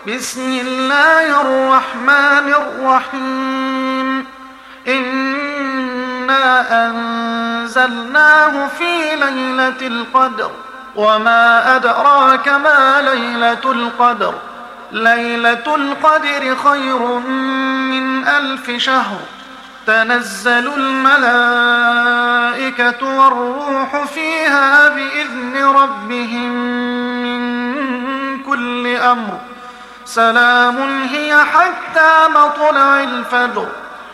بسم الله الرحمن الرحيم إنا أنزلناه في ليلة القدر وما أدراك ما ليلة القدر ليلة القدر خير من 1000 شهر تنزل الملائكة والروح فيها بإذن ربهم من كل أمر سلام هي حتى مطلع الفجر